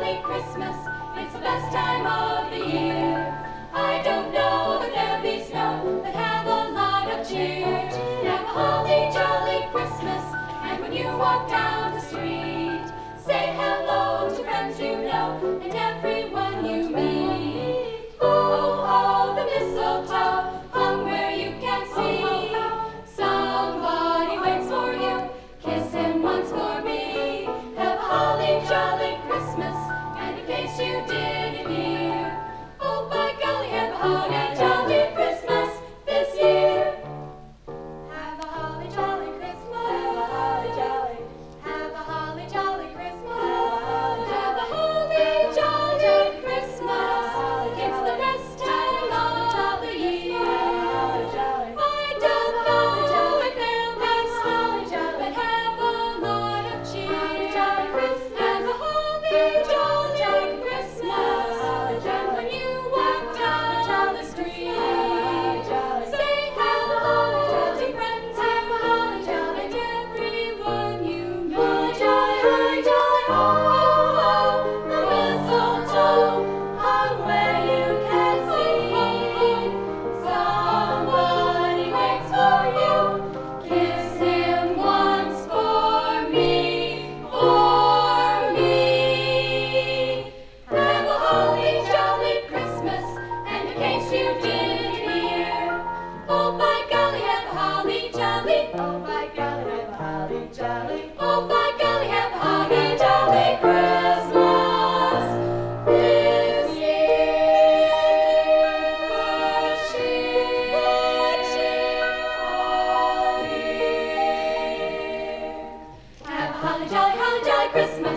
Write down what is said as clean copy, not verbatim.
jolly Christmas. It's the best time of the year. I don't know that there'll be snow, but have a lot of cheer. Have a holly jolly Christmas, and when you walk down the street, say hello to friends you know and everyone you meet. Oh, oh, the mistletoe hung where you can see. Somebody waits for you, kiss him once for me. Have a holly jolly Christmas, and in case you didn't hear, oh by golly, have a holly jolly Christmas this year. Have a holly jolly Christmas. Have a holly jolly. Have a holly jolly Christmas. Have a holly jolly Christmas. It's the best time of the year. I don't know if there'll be snow, but have a lot of cheer. Have a holly jolly Christmas. And when you walk down the street, say hello to friends and everyone you meet. Holly jolly, oh, the mistletoe hung where you can see. Somebody waits for you, kiss him once for me, for me. Have a holly jolly Christmas, and in case you didn't hear, oh by golly, have a holly jolly. Oh by golly, have a holly jolly. Oh by golly, have a holly jolly Christmas this year. Good cheer all year. Have a holly jolly Christmas.